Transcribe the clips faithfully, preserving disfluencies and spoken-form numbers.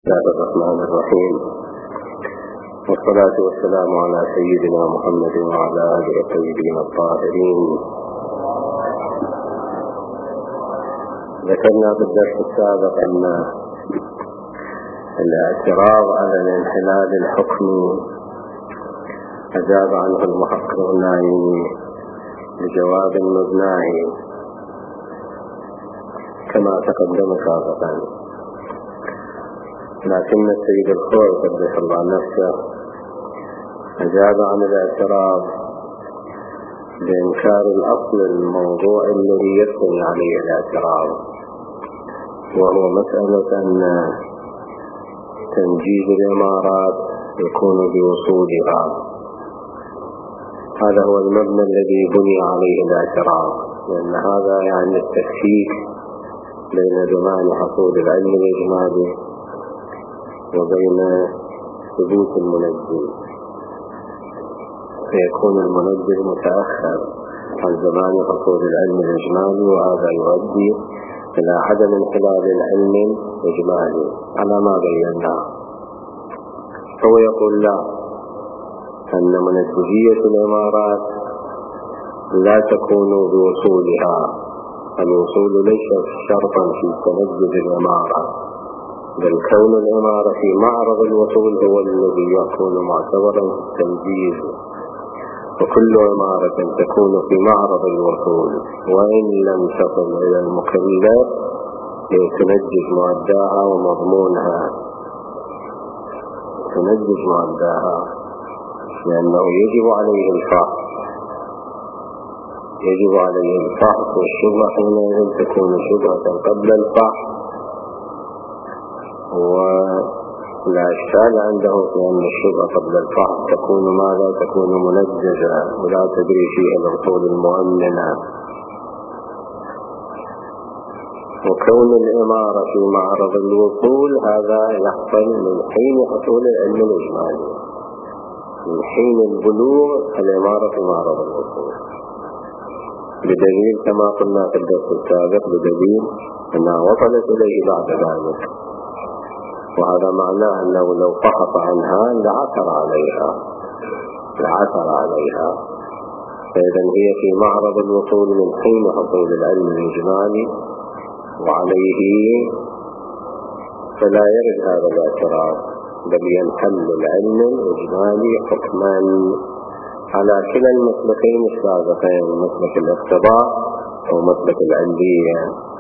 بسم الله الرحمن الرحيم، والصلاة والسلام على سيدنا محمد وعلى آله الطيبين الطاهرين. ذكرنا في الدرس السابق أن الاعتراض على الانحلال الحكمي أجاب عنه المحقق النعيمي بجواب مبني كما تقدم سابقا، لكن السيد الخوي قدس الله نفسه أجاب عن الاعتراض بإنكار الأصل الموضوع الذي يبني عليه الاعتراض، وهو مسألة أن تنجيز الإمارات يكون بوصولها. هذا هو المبنى الذي بني عليه الاعتراض، لأن هذا يعني التفكيك بين زمان حصول العلم الإجمالي وبين ثبوت المنجز، فيكون المنجز متأخر عن زمان حصول العلم الإجمالي، وهذا يؤدي إلى عدم انحلال العلم الإجمالي على ما بيناه. هو يقول لا، أن منجزية الإمارات لا تكون بوصولها، الوصول ليس شرطا في تنجز الإمارة، بل كون الإمارة في معرض الوصول هو الذي يكون معتبرا في التنجيز. وكل إمارة تكون في معرض الوصول وإن لم تصل إلى المكلف تنجز مؤداها ومضمونها، تنجز مؤداها، لأنه يجب عليه الفحص، يجب عليه الفحص، والشبهة حينئذ تكون شبهة قبل الفحص، ولا إشكال عنده في أن الشبهة قبل الفحص تكون ماذا؟ تكون منجزة ولا تدري فيها الأصول المؤمنة. وكون الإمارة في معرض الوصول هذا يحصل من حين حصول العلم الإجمالي، من حين البلوغ الإمارة في معرض الوصول، بدليل كما قلنا في الدرس السابق، بدليل أنها وصلت إليه بعد ذلك، وهذا معناه أنه لو فحص عنها لعثر عليها لعثر عليها فإذا هي في معرض الوصول من حين حصول العلم الإجمالي، وعليه فلا يرد هذا الاعتراض، بل ينحل العلم الإجمالي حكما على كلا المسلكين السابقين، مسلك الاقتضاء ومسلك العلية،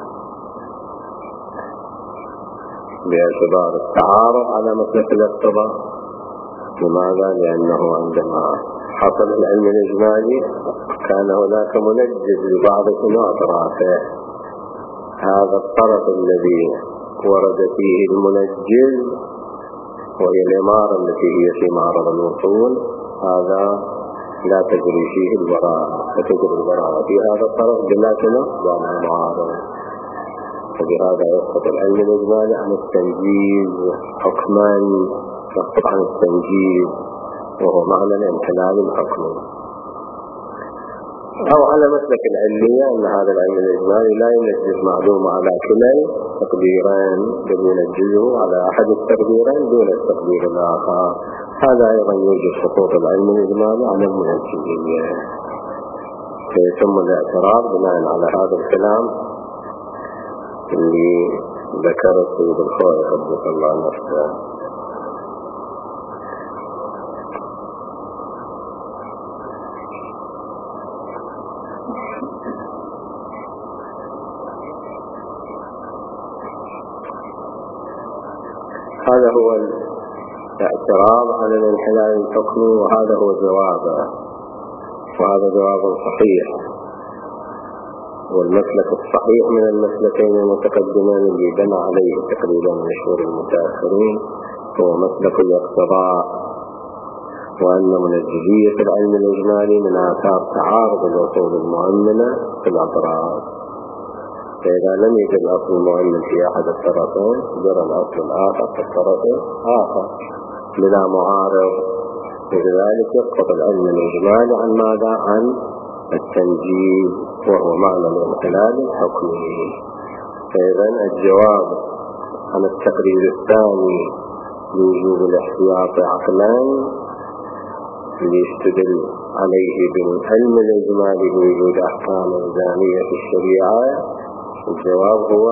باعتبار التعارض على مسلك الاقتضاء. لماذا؟ لأنه عندما حصل العلم الإجمالي كان هناك منجز لبعض أطرافه، هذا الطرف الذي ورد فيه المنجز وهي الإمارة التي هي في معرض الوصول، هذا لا تجري فيه البراءة، فتجري البراءة في هذا الطرف بلا تنظر المعارض، فبهذا يسقط العلم الإجمالي عن التنجيز حكما، يسقط عن التنجيز وهو معنى الانحلال الحكمي. أو على مسلك العلية أن هذا العلم الإجمالي لا ينجز معلومة على كلا تقديرين، بل ينجزه على أحد التقديرين دون التقدير الآخر، هذا أيضا يوجد سقوط العلم الإجمالي على المنجزية، فيتم الاعتراض بناء على هذا الكلام اللي ذكر السيد الخوي قدس الله نفسه. هذا هو الاعتراض على الانحلال الحكمي، وهذا هو جوابه، وهذا جواب صحيح. والمسلك الصحيح من المسلكين المتقدمين اللي بنى عليه تقريبا مشهور المتأخرين هو مسلك الاقتضاء، وأن منجزية العلم الإجمالي من آثار تعارض الأصول المؤمنة في الأطراف، فإذا لم يجد الأصل المؤمن في أحد الطرفين جرى الأصل الآخر في الطرف الآخر بلا معارض، لذلك يسقط العلم الإجمالي عن ماذا؟ عن التنجيز، وهو معنى الانحلال الحكمي. فإذا الجواب عن التقرير الثاني لوجوب الاحتياط عقلا اللي يستدل عليه بالعلم الإجمالي بوجود أحكام إلزامية في الشريعة. الجواب هو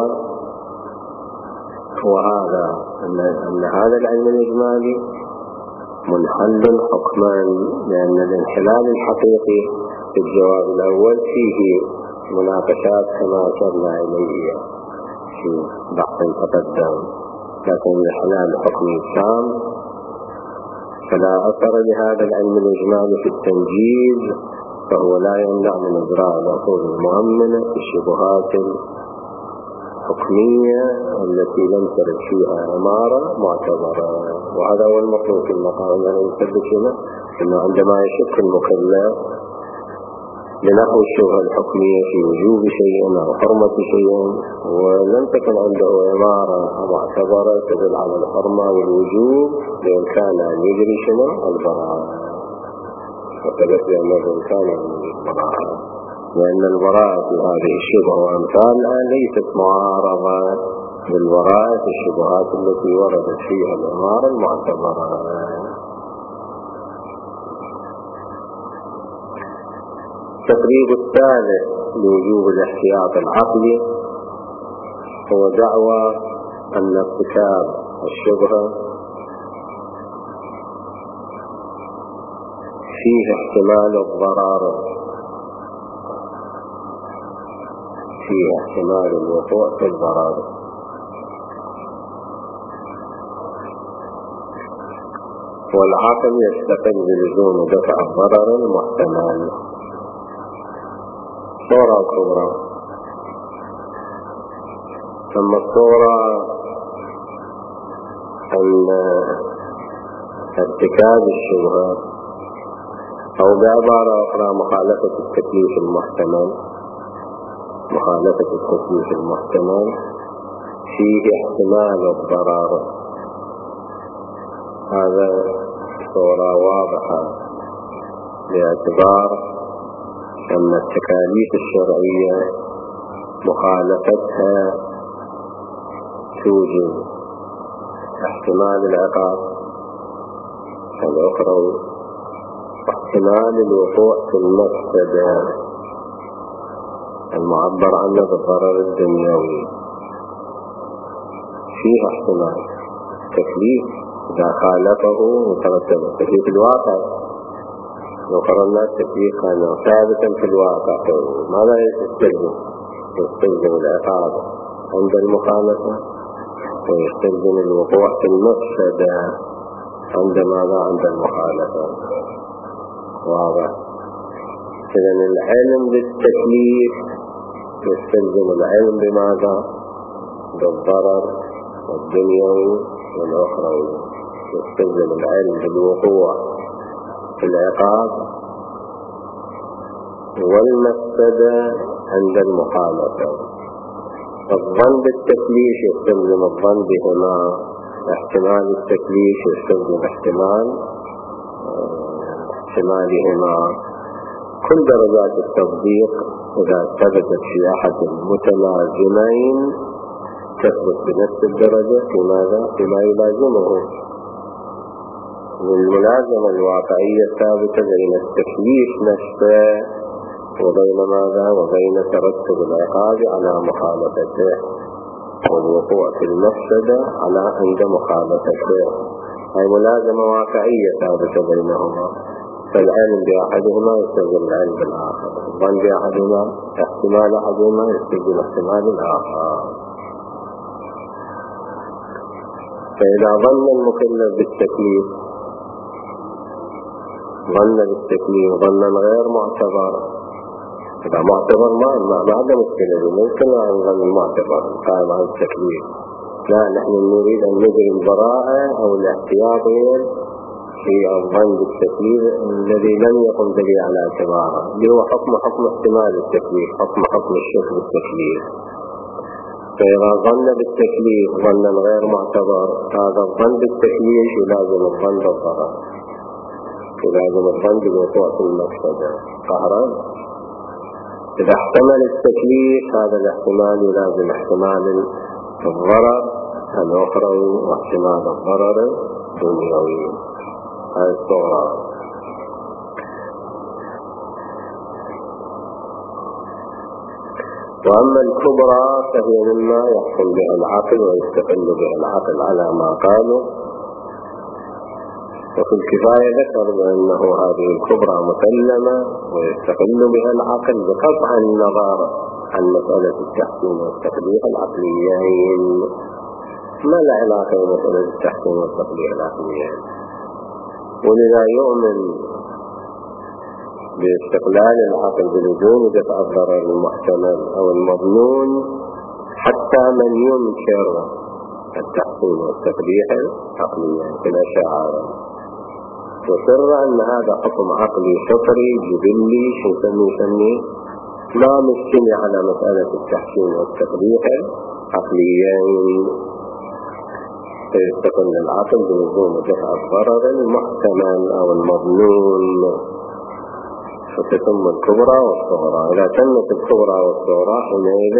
هو هذا أن, أن هذا العلم الإجمالي منحل حكما، لأن الانحلال الحقيقي في الجواب الأول فيه مناقشات كما أشرنا إليه في بحث تقدم، لكن الانحلال الحكمي التام فلا أثر لهذا العلم الإجمالي في التنجيز، فهو لا يمنع من إجراء العقول المؤمنة في الشبهات الحكمية التي لم ترد فيها أمارة معتبرة. وهذا هو المطلوب في المقام الذي يثبت هنا أنه عندما يشك المكلف لنحو الشبهة الحكمية في وجوب شيء أو حرمة شيء ولم تكن عنده أمارة معتبرة تدل على الحرمة والوجوب، بإمكان أن يجري شنو البراءة، وثبت بأنه بإمكان أن يجري البراءة، لأن البراءة في هذه الشبهة وأمثالها ليست معارضة بالبراءة في الشبهات التي وردت فيها الأمارة المعتبرة. التقريب الثالث لوجوب الاحتياط العقلي هو دعوى أن ارتكاب الشبهة فيه احتمال الضرر، فيه احتمال الوقوع في الضرر، والعقل يستقل بلزوم دفع الضرر المحتمل. الصورة الكبرى. ثم الصورة أن ارتكاب الشبهة أو بعبارة أخرى مخالفة التكليف المحتمل، مخالفة التكليف المحتمل فيه احتمال الضرر. هذا صورة واضحة باعتبار أن التكاليف الشرعية مخالفتها توجب احتمال العقاب الأخروي واحتمال الوقوع في المفسدة المعبر عنه بالضرر الدنيوي. فيه احتمال تكليف إذا خالفه مترتب التكليف الواقع، لو قررنا التكليف كان ثابتا في الواقع ماذا يستلزم؟ يستلزم العقاب عند المخالفة، ويستلزم الوقوع في المفسدة عند ماذا؟ عند المخالفة. واضح؟ إذن العلم بالتكليف يستلزم العلم بماذا؟ بالضرر الدنيوي والأخروي، يستلزم العلم بالوقوع في العقاب والمفسدة عند المخالفة. الظن بالتكليف يستلزم الظن بهما، احتمال التكليف يستلزم احتمال احتمالهما. كل درجات التطبيق إذا ثبتت في أحد المتلازمين تثبت بنفس الدرجة في ماذا؟ فيما يلازمه. والملازمة الواقعية الثابتة بين التكليف نفسه وبين ماذا؟ وبين ترتب العقاب على مخالفته والوقوع في المفسدة على عند مخالفته، هي ملازمة واقعية ثابتة بينهما. فالعلم بأحدهما يستلزم العلم بالآخر، الظن بأحدهما احتمال أحدهما يستلزم احتمال الآخر. فإذا ظن المكلف بالتكليف ظن بالتكليف ظنا غير معتبر، إذا معتبر ما ما عندنا مشكلة، ممكن أن ظن المعتبر قائم على التكليف. لا، نحن نريد أن نجري البراءة أو الاحتياطين في الظن بالتكليف الذي لم يقم به على اعتباره، اللي هو حكم حكم احتمال التكليف، حكم حكم الشك بالتكليف. فإذا ظن بالتكليف ظنا غير معتبر، هذا الظن بالتكليف يلازم الظن بالضرر، يلازم الظن بالوقوع في المفسدة قهرا. إذا احتمل التكليف هذا الاحتمال يلازم احتمال الضرر الأخروي واحتمال الضرر الدنيوي. هذه الصورة. وأما الكبرى فهي مما يحكم بها العقل ويستقل بها العقل على ما قالوا. وفي الكفاية ذكر بأنه هذه الكبرى مسلمة ويستقل بها العقل بقطع النظر عن مسألة التحكيم والتقبيح العقليين. ما لا علاقة بمسألة التحكيم والتقبيح العقليين، ولذا يؤمن باستقلال العقل بلزوم دفع الضرر المحتمل أو المظنون حتى من ينكر التحكيم والتقبيح العقليين في الأشاعرة، وسر أن هذا حكم عقلي فطري جبلي شو سمي سمي لا مشكلة على مسألة التحكيم والتقبيح العقليين، فيستقل العقل بلزوم دفع الضرر المحتمل أو المظنون، فتتم الكبرى والصغرى. إذا تمت الكبرى والصغرى حينئذ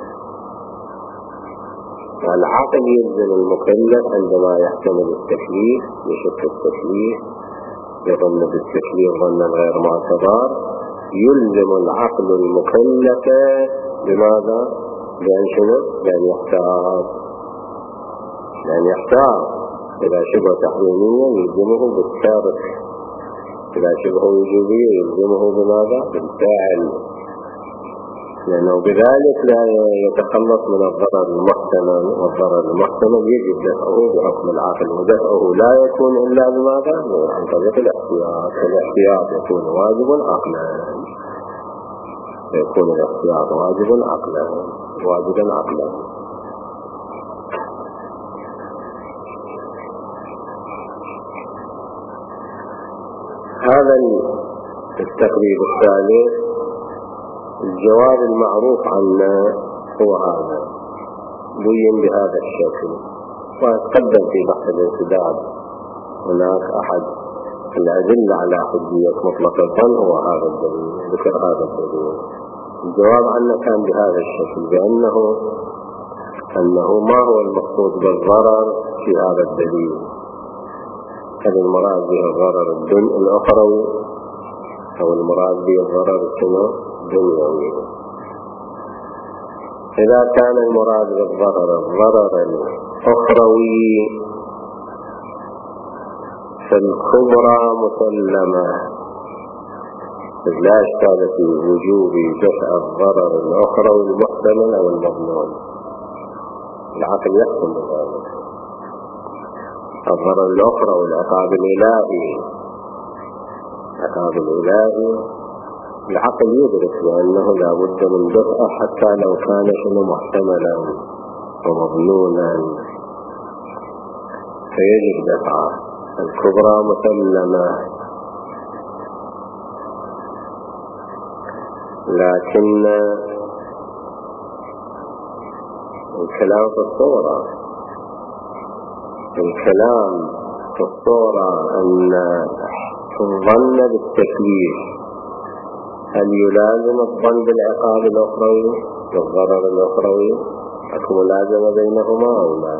العقل يلزم المكلف عندما يحتمل التكليف يشك التكليف يظن بالتكليف ظنا غير معتبر، يلزم العقل المكلف بماذا؟ بأن شنو؟ بأن يحتاط، بأن يحتاط. إذا شبه تحريمية يلزمه بالترك، إذا شبه وجوبية يلزمه بماذا؟ بالفعل، لأنه بذلك لا يتخلص من الضرر المحتمل، والضرر المحتمل يجب دفعه بحكم العقل، ودفعه لا يكون إلا بماذا؟ عن طريق الاحتياط. الاحتياط يكون واجب عقلا، يكون الاحتياط واجب عقلا واجبا عقلا. هذا التقريب الثالث الجواب المعروف عنا هو هذا، بين بهذا الشكل. وتقدم في بحث الانسداد هناك أحد الأدلة على حجية مطلق الظن هو هذا الدليل، ذكر هذا الدليل. الجواب عنا كان بهذا الشكل، بأنه أنه ما هو المقصود بالضرر في هذا الدليل؟ هل المراد به الضرر الأخروي أو المراد به الضرر الدنيوي؟ إذا كان المراد بالضرر الضرر الأخروي فالكبرى مسلمة، لا إشكال في وجوب دفع الضرر الأخروي المحتمل أو المظنون، العقل يحكم بذلك. الضرر الأخروي والعقاب الإلهي، عقاب الإلهي العقل يدرك بأنه لا بد من دفع حتى لو كان شنو محتملا ومظنونا، فيجب دفعه. الكبرى مسلمة، لكن الكلام في الصورة الكلام في الصورة أن الظن بالتكليف هل يلازم الظن بالعقاب الأخروي والضرر الأخروي؟ أكو ملازمة بينهما أو لا؟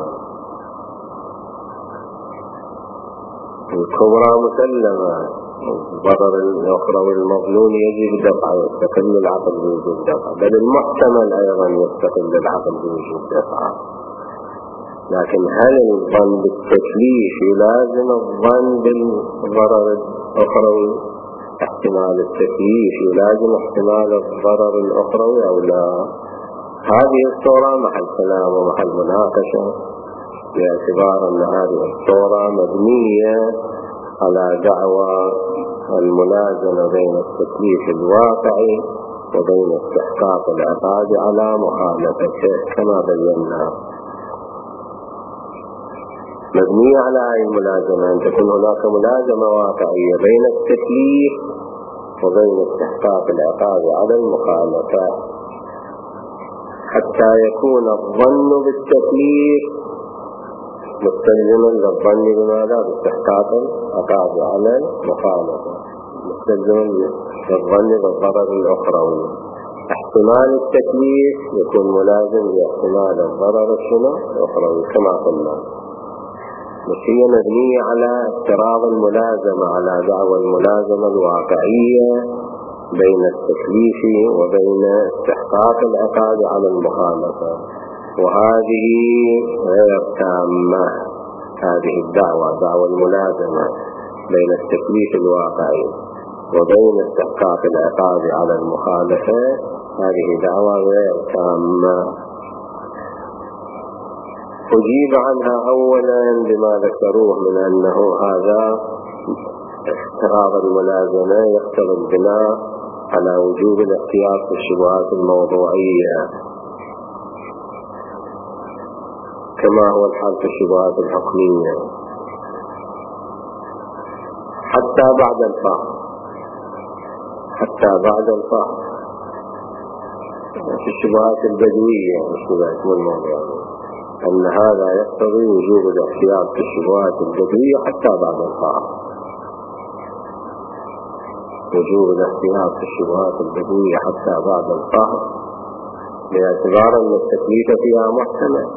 الكبرى مسلمة، الضرر الأخروي المظنون يجب دفعه، يستقل العقل بوجود دفعه، بل المحتمل أيضا يستقل العقل بوجود دفعه. لكن هل الظن بالتكليف يلازم الظن بالضرر الأخروي؟ احتمال التكليف يلازم احتمال الضرر الأخروي أو لا؟ هذه الصورة محل كلام ومحل مناقشة، باعتبار أن هذه الصورة مبنية على دعوى الملازمة بين التكليف الواقعي وبين استحقاق العقاب على مخالفته كما بينا. مبنية على أي ملازمة؟ أن تكون هناك ملازمة واقعية بين التكليف وبين استحقاق العقاب على المخالفة، حتى يكون الظن بالتكليف مستلزما للظن بماذا؟ باستحقاق العقاب على المخالفة، مستلزما للظن بالضرر الأخروي. احتمال التكليف يكون ملازم لاحتمال الضرر الشنو الأخروي كما قلنا، بس هي مبنية على افتراض الملازمة، على دعوى الملازمة الواقعية بين التكليف وبين استحقاق العقاب على المخالفة، وهذه غير تامة. هذه الدعوة دعوى الملازمة بين التكليف الواقعي وبين استحقاق العقاب على المخالفة، هذه دعوة غير تامة. أجيب عنها أولا بما ذكروه من أنه هذا افتراض الملازمة يقتضي البناء على وجوب الاحتياط في الشبهات الموضوعية، كما هو الحال في الشبهات الحكمية حتى بعد الفحص، حتى بعد الفحص في الشبهات البدوية الشبهات الموضوعية، أن هذا يقتضي وجوب الاحتياط في الشبهات البدوية حتى بعد الفحص، وجوب الاحتياط في الشبهات البدوية حتى بعد الفحص، باعتبار أن التكليف فيها محتمل،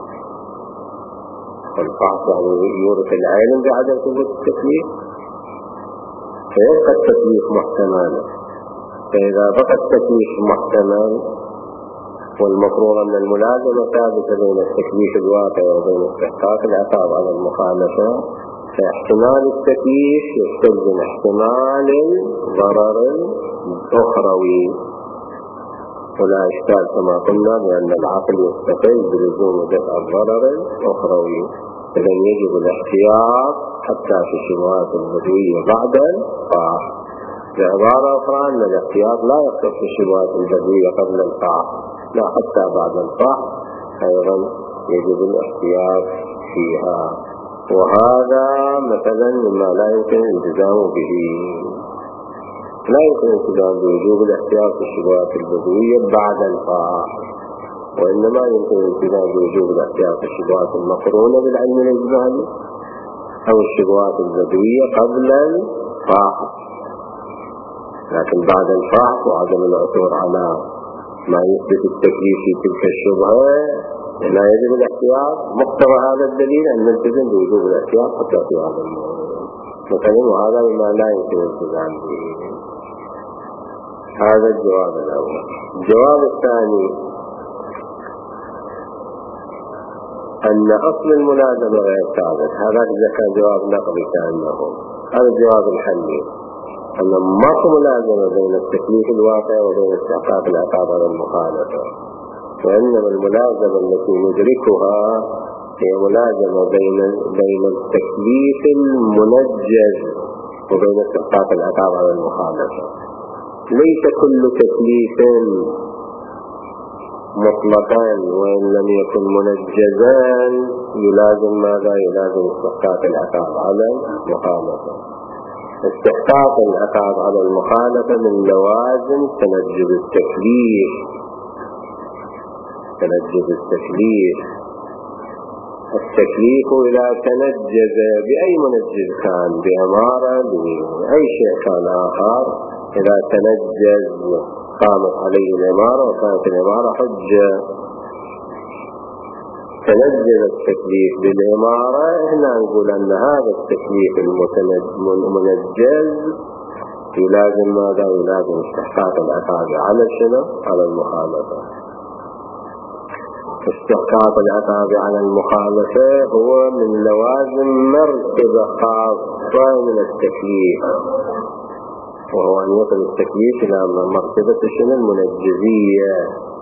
والفحص يعني يورث العلم بعدم ثبوت التكليف، فيبقى التكليف محتمل. فإذا بقى التكليف محتمل والمفروض أن الملازمة ثابتة بين التكليف الواقع وبين استحقاق العقاب على المخالفة، فاحتمال التكليف يستلزم احتمال الضرر الأخروي، ولا إشكال كما قلنا بأن العقل يستقل بلزوم دفع الضرر الأخروي، إذن يجب الاحتياط حتى في الشبهات البدوية بعد الفحص. بعبارة أخرى أن الاحتياط لا يقتصر في الشبهات البدوية قبل الفحص، لا، حتى بعد الفحص أيضا يجب الاحتياط فيها، وهذا مثلا مما لا يمكن الالتزام به. لا يمكن الالتزام بوجوب الاحتياط في الشبهات البدوية بعد الفحص، وإنما يمكن الالتزام بوجوب الاحتياط في الشبهات المقرونة بالعلم الإجمالي أو الشبهات البدوية قبل الفحص، لكن بعد الفحص وعدم العثور على ما يثبت التكليف في تلك الشبهة لا يجب الاحتياط. مقتضى هذا الدليل أن نلتزم بوجوب الاحتياط حتى في هذا الموضوع مثلا، وهذا مما لا يمكن الالتزام به. هذا الجواب الأول. الجواب الثاني أن أصل الملازمة غير ثابت. هذا إذا كان جواب نقضي كأنه. هذا الجواب الحلي أن ماكو ملازمة بين التكليف الواقع وبين استحقاق العقاب على المخالفة، وإنما الملازمة التي ندركها هي ملازمة بين بين التكليف المنجز وبين استحقاق العقاب على المخالفة. ليس كل تكليف مطلقا وإن لم يكن منجزا يلازم ماذا؟ يلازم استحقاق العقاب على المخالفة. استحقاق العقاب على المخالفة من لوازم تنجز التكليف، تنجز التكليف. التكليف إذا تنجز بأي منجز كان، بأمارة بأي شيء كان آخر، إذا تنجز قامت عليه الإمارة وكانت الإمارة حجة، تنجز التكليف بالإمارة، هنا نقول أن هذا التكليف المنجز يلازم ماذا؟ يلازم استحقاق العقاب على شنو؟ على المخالفة. استحقاق العقاب على المخالفة هو من لوازم مرتبة خاصة من التكليف، وهو أن يصل التكليف إلى مرتبة شنو؟ المنجزية.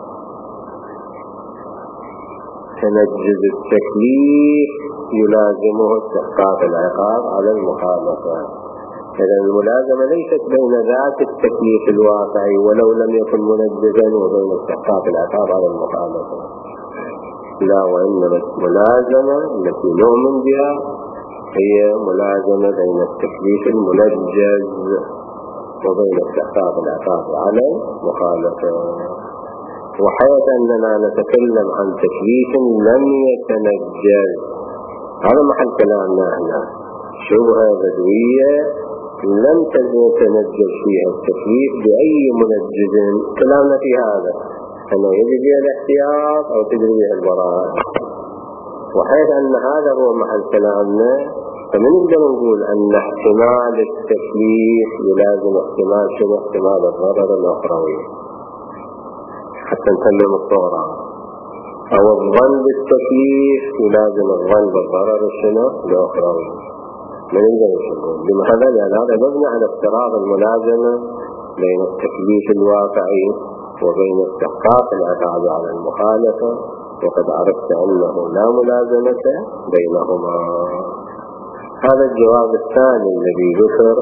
تنجز التكليف يلازمه استحقاق العقاب على المخالفة. إذن الملازمة ليست بين ذات التكليف الواقعي ولو لم يكن منجزا وبين استحقاق العقاب على المخالفة، لا، وإنما الملازمة التي نؤمن بها هي ملازمة بين التكليف المنجز وبين استحقاق العقاب على المخالفة. وحيث أننا نتكلم عن تكليف لم يتنجز، هذا محل كلامنا هنا، شبهة بدوية لم يتنجز فيها التكليف بأي منجز. كلامنا في هذا أنه يجب فيها الاحتياط أو تجري بها البراءة، وحيث أن هذا هو محل كلامنا فمن نقدر نقول أن احتمال التكليف يلازم احتمال شبه احتمال الضرر الأخروي حتى نسلم الصورة، أو الظن بالتكليف يلازم الظن بالضرر الشنو الأخروي. من نقدر نقول بمعنى لأن هذا مبني على افتراض الملازمة بين التكليف الواقعي وبين استحقاق العقاب على المخالفة، وقد عرفت أنه لا ملازمة بينهما. هذا الجواب الثاني الذي ذكر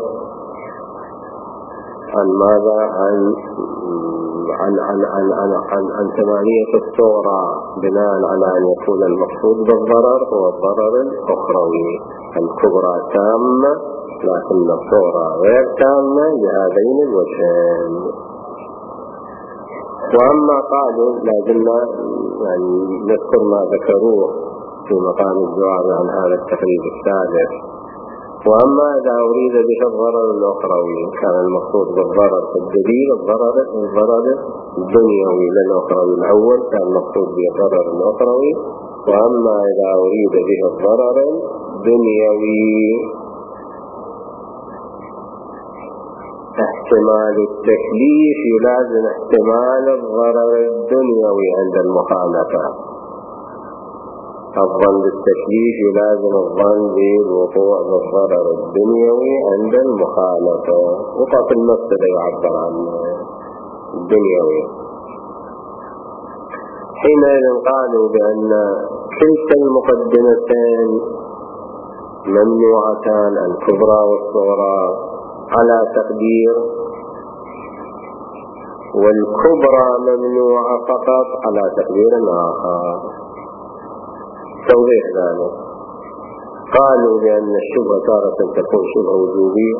عن ماذا عن عن عن عن عن, عن, عن ثمانية الصورة بناء على أن يكون المقصود بالضرر هو الضرر الأخروي. الكبرى تامة لكن الصورة غير تامة لهذين الوجهين. وأما قالوا لازلنا يعني نذكر ما ذكروه في مقام الجواب عن هذا التقريب الثالث. وأما إذا أريد به الضرر الأخروي كان المقصود بالضرر في الدليل الضرر الضرر الدنيوي للأخروي الأول، كان المقصود به الضرر الأخروي. وأما إذا أريد به الضرر الدنيوي احتمال التكليف يلازم احتمال الضرر الدنيوي عند المخالفة. الظن بالتكليف يلازم الظن بالوقوع بالضرر الدنيوي عند المخالفة. وقع في المفسدة يعبر عن الدنيوي. حينئذ قالوا بأن كلتا المقدمتين ممنوعتان الكبرى والصغرى على تقدير، والكبرى ممنوعة فقط على تقدير آخر. توضيح ذلك قالوا بأن الشبهة تارة تكون شبهة وجوبية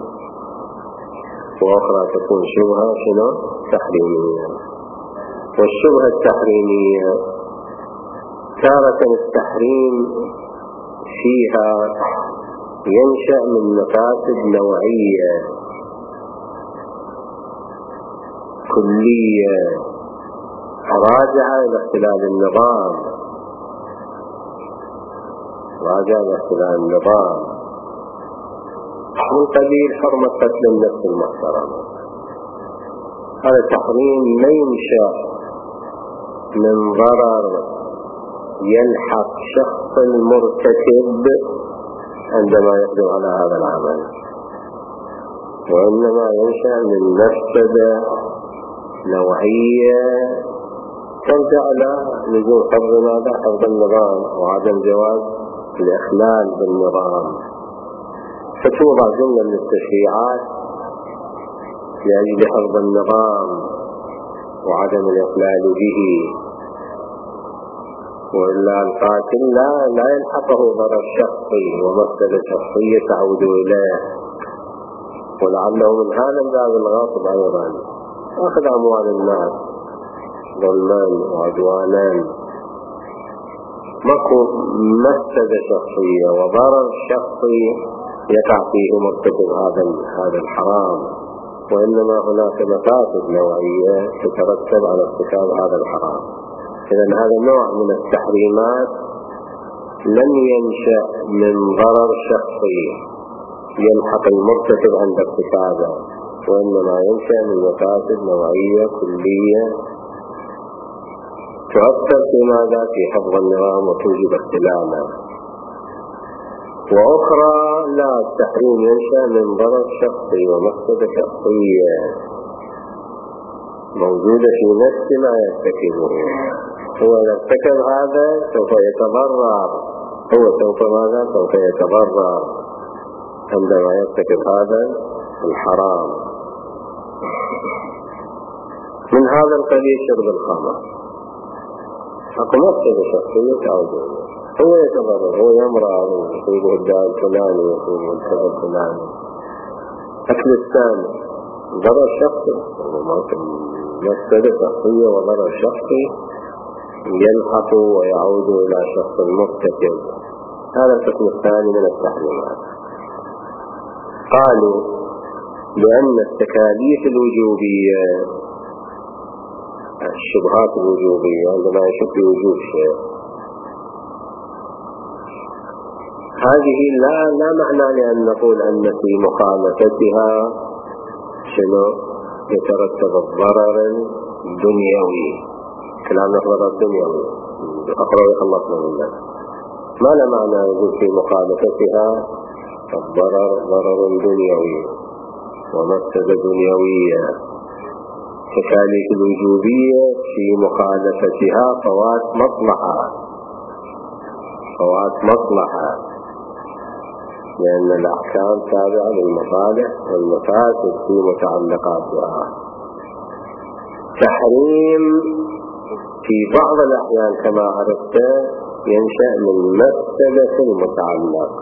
وأخرى تكون شبهة شنو تحريمية. والشبهة التحريمية تارة التحريم فيها ينشأ من مفاسد نوعية كلية راجعة إلى اختلال النظام راجعة إلى اختلال النظام من قبيل حرمة قتل النفس المحترمة. هذا تحريم لا ينشأ من ضرر يلحق شخص المرتكب عندما يقدم على هذا العمل، وإنما ينشأ من مفسدة نوعية ترجع على لزوم حفظ ماذا حفظ النظام وعدم جواز الإخلال بالنظام. فتوضع جملة من التشريعات لأجل حفظ النظام وعدم الإخلال به، وإلا القاتل لا لا يلحقه ضرر شخصي ومفسدة شخصية تعود إليه، ولعله من هذا الباب الغاصب أيضا أخذ أموال الناس ظلما وعدوانا. ماكو مفسدة شخصية وضرر شخصي يقع فيه مرتكب هذا هذا الحرام، وإنما هناك مفاسد نوعية تترتب على ارتكاب هذا الحرام. إذن هذا نوع من التحريمات لم ينشأ من ضرر شخصي يلحق المرتكب عند ارتكابه، وإنما ينشأ من مفاسد نوعية كلية تؤثر في ماذا في حفظ النظام وتوجب اختلاله. وأخرى لا، التحريم ينشأ من ضرر شخصي ومفسدة شخصية موجودة في نفس ما يرتكبه. هو إذا ارتكب هذا سوف يتضرر، هو سوف ماذا سوف يتضرر عندما يرتكب هذا الحرام. من هذا القبيل شرب الخمر، حق مفسدة شخصية تعود، هو يتضرر، هو يمرض ويصيبه الداء الفلاني ويصيبه الكلى الفلاني. أكل الثاني ضرر شخصي، مفسدة شخصية وضرر شخصي يلحق ويعود إلى شخص المرتكب. هذا القسم الثاني من التحريمات. قالوا لأن التكاليف الوجوبية، الشبهات الوجوبية عندما يشك في وجوب شيء، هذه لا لا معنى لأن نقول أن في مخالفتها شنو يترتب الضرر الدنيوي، كلام الضرر الدنيوي أقرأ يخلصنا منه، ما لا معنى يقول في مخالفتها الضرر ضرر دنيوي ومفسدة دنيوية. تكاليف الوجوبية في مخالفتها فوات مصلحة، فوات مصلحة، لأن الأحكام تابعة للمصالح والمفاسد في متعلقاتها. تحريم في بعض الأحيان كما عرفت ينشأ من مفسدة المتعلق،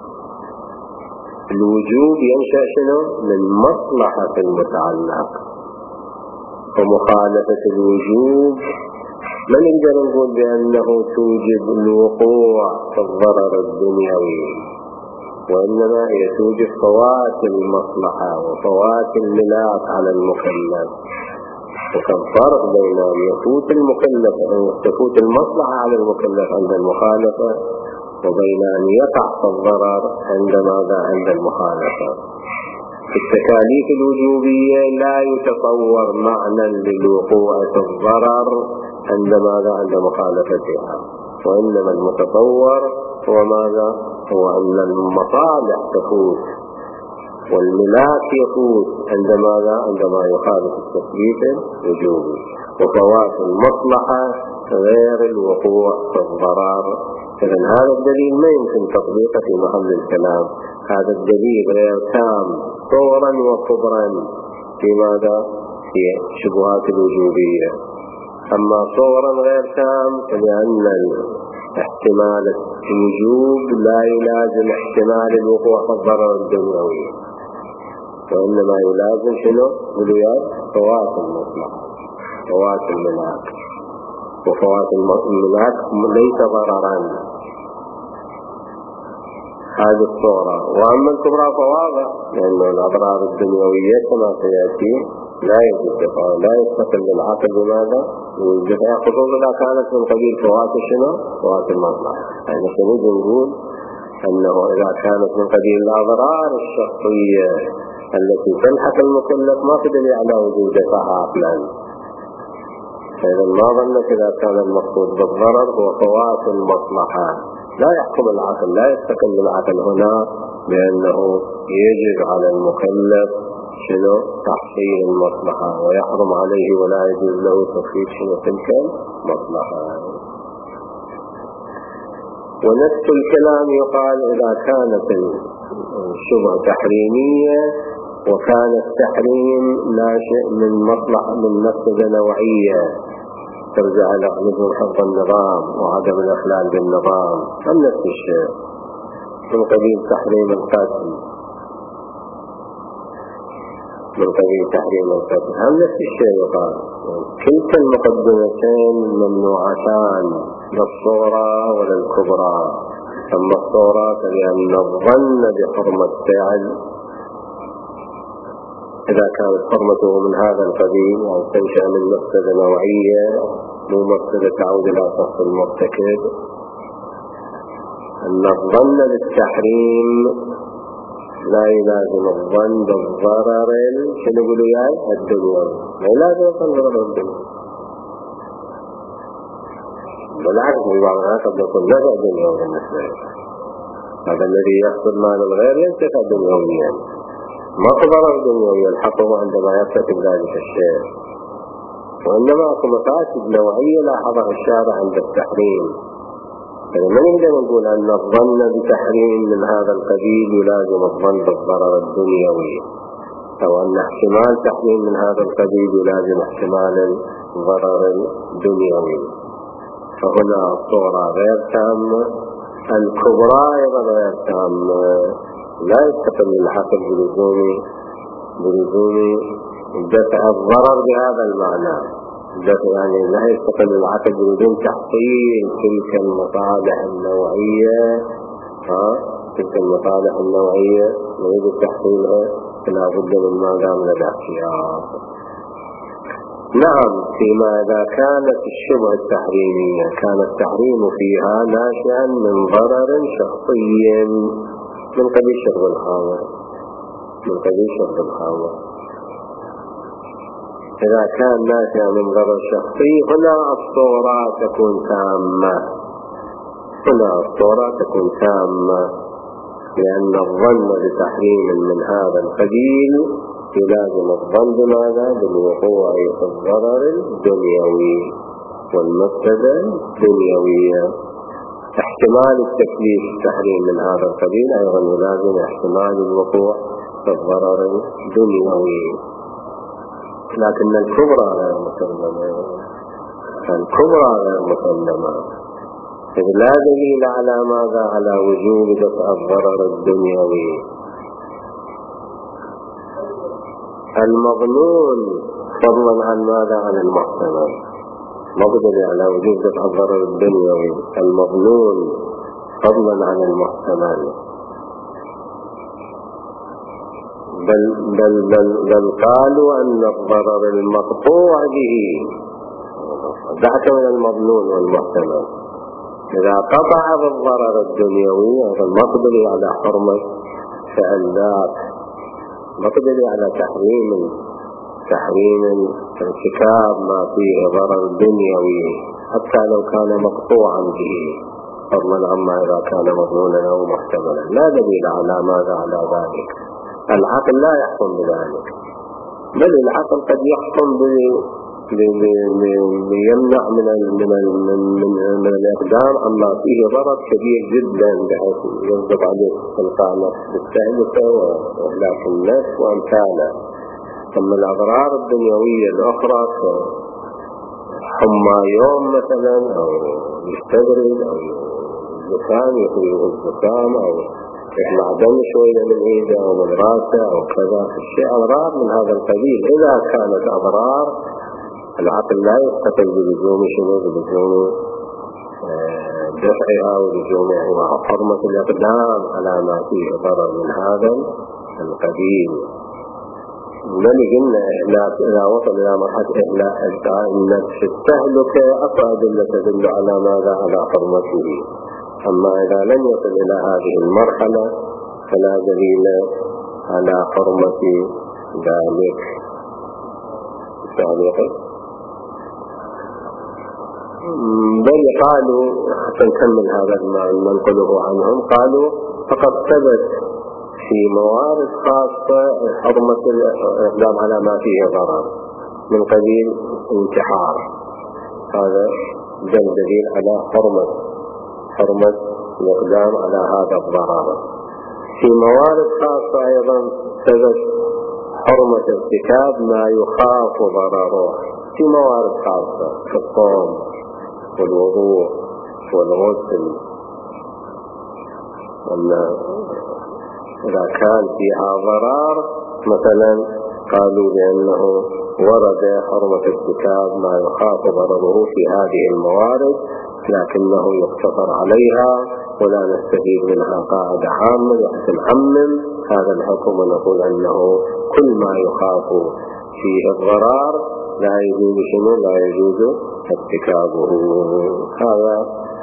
الوجوب ينشأ شنو؟ من مصلحة المتعلق. ومخالفة الوجوب ما نقدر نقول بأنه توجب الوقوع في الضرر الدنيوي، وإنما هي توجب فوات المصلحة وفوات الملاك على المكلف. وكم فرق بين أن يفوت المكلف أن تفوت المصلحة على المكلف عند المخالفة، وبين أن يقع في الضرر عندما ذا عند المخالفة. في التكاليف الوجوبية لا يتصور معنى للوقوع في الضرر عندما ذا عند مخالفتها، وإنما المتصور هو ماذا؟ هو أن المصالح تفوت والملاك يفوت عندما ذا عندما يخالف التكليف الوجوبي، وفوات المصلحة غير الوقوع في الضرر. إذن هذا الدليل ما يمكن تطبيقه في محل الكلام، هذا الدليل غير تام صورا وكبرا في ماذا؟ في شبهات الوجوبية. أما صورا غير تام فلأن احتمال الوجوب لا يلازم احتمال الوقوع في الضرر الدنيوي، وإنما يلازم شنو؟ مليار فوات المصلحة، فوات الملاك، وفوات الملاك ليس ضررا. هذه الصورة. وأما الكبرى فواضح، لأن الأضرار الدنيوية كما سيأتي لا يجب دفعها، لا يستقل العقل بماذا؟ والدفع خصوصا إذا كانت من قبيل فوات شنو؟ فوات المصلحة. يعني سنريد نقول أنه إذا كانت من قبيل الأضرار الشخصية التي تلحق المكلف ما تدل على وجود دفعها عقلا. فإذا ما ظنك إذا كان المقصود بالضرر هو فوات المصلحة، لا يحكم العقل، لا يستقل العقل هنا بأنه يجب على المكلف شنو؟ تحصيل المصلحة، ويحرم عليه ولا يجوز له تفريط شنو تلك المصلحة. ونفس الكلام يقال إذا كانت الشبهة تحريمية وكان التحريم ناشئ من مصلحة من مفسدة نوعية ترجع على نظم حفظ النظام وعدم الإخلال بالنظام، هم نفس الشيء من قبيل تحريم القتل، من قبيل تحريم القتل هم نفس الشيء يقال. كلتا المقدمتين ممنوعتان للصورة وللكبرى. أما الصورة فلأن الظن بحرمة فعل إذا كانت حرمته من هذا القبيل أو تنشأ من مفسدة نوعية مو مفسدة تعود إلى شخص المرتكب، أن الظن بالتحريم لا يلازم الظن بالضرر شنو يقولوا ياي الدنيا، لا يلازم الضرر الدنيا، بالعكس في بعض الناس قد يكون نفع دنيا بالنسبة له. هذا الذي يحصل مال الغير ينتفع دنيويا، ما ضرر دنيوي يلحقه عندما يرتكب ذلك الشيء، وإنما أكو مفاسد نوعية لاحظها الشارع عند التحريم. يعني ما نقدر نقول أن الظن بتحريم من هذا القبيل يلازم الظن بالضرر الدنيوي، أو أن احتمال تحريم من هذا القبيل يلازم احتمال الضرر الدنيوي. فهنا الصورة غير تامة، الكبرى أيضا غير تامة، لا يستقل العقل بلزوم بلزوم دفع الضرر بهذا المعنى، دفع يعني لا يستقل العقل بلزوم تحصيل تلك المصالح النوعية، ها تلك المصالح النوعية نريد تحصيلها لا بد من ما دام لدى احتياط. نعم، فيما إذا كانت الشبهة التحريمية كان التحريم فيها ناشئا من ضرر شخصي من قبيل شرب الخمر من قبيل شرب الخمر إذا كان ناشئا من ضرر شخصي هنا الصورة تكون تامة هنا الصورة تكون تامة لأن الظن بتحريم من هذا القبيل يلازم الظن بماذا؟ بالوقوع في الضرر الدنيوي والمفسدة الدنيوية. احتمال التكليف التحريم من هذا القبيل أيضا يلازم احتمال الوقوع في الضرر الدنيوي، لكن الكبرى غير مسلمة الكبرى غير مسلمة إذ لا دليل على ماذا؟ على وجوب دفع الضرر الدنيوي. المظنون فضلا عن ماذا؟ عن المحتمل. ما بدل على وجوب دفع الضرر الدنيوي المظنون فضلا عن المحتمل. بل, بل, بل, بل قالوا أن الضرر المقطوع به دعك من المظنون والمحتمل إذا قطع بالضرر الدنيوي هذا ما تدل على حرمة فعل ذاك، ما تدل على تحريم تحريم ارتكاب ما فيه ضرر دنيوي حتى لو كان مقطوعا به فضلا عما إذا كان مظنونا أو محتملا. لا دليل على ماذا؟ على ذلك. العقل لا يحكم بذلك، بل العقل قد يحكم ليمنع من من من من الإقدام أما فيه ضرر كبير جدا بحيث يصدق عليه إلقاء نفس بالتهلكة وإهلاك النفس وأمثاله. أما الأضرار الدنيوية الأخرى حمى يوم مثلا أو يستدرج أو الزكام يخرج الزكام أو يطلع دم شوية من إيده أو من راسه أو كذا الشيء أضرار من هذا القبيل. إذا كانت أضرار العقل لا يستقل بلزوم شنو؟ بلزوم دفعها ولزوم حرمة الإقدام على ما فيه ضرر من هذا القبيل. من قلنا إهلاك إذا وصل إلى مرحلة إهلاك النفس التهلكة أقوى أدلة تدل على ماذا؟ على حرمته. أما إذا لم يصل إلى هذه المرحلة فلا دليل على حرمة ذلك. بل قالوا حتى نكمل هذا ما ننقله عنهم قالوا فقد ثبت في موارد خاصة حرمة الإقدام على ما فيه ضرر من قبيل انتحار، هذا دليل على حرمة حرمة الإقدام على هذا الضرر. في موارد خاصة أيضا ثبت حرمة ارتكاب ما يخاف ضرره في موارد خاصة كالصوم والوضوء والغسل. إذا كان فيها ضرر مثلا قالوا بأنه ورد حرمة ارتكاب ما يخاف ضرره في هذه الموارد لكنه يقتصر عليها ولا نستفيد منها قاعدة عامة وحتى نعمم هذا الحكم ونقول أنه كل ما يخاف فيه الضرر لا يجوز شنو؟ لا يجوز ارتكابه. هذا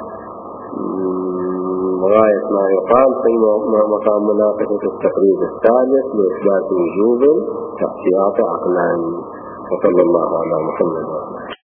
غاية ما يقال في مقام مناقشة التقريب الثالث لإثبات وجوب احتياط عقلاني. وصلى الله على محمد.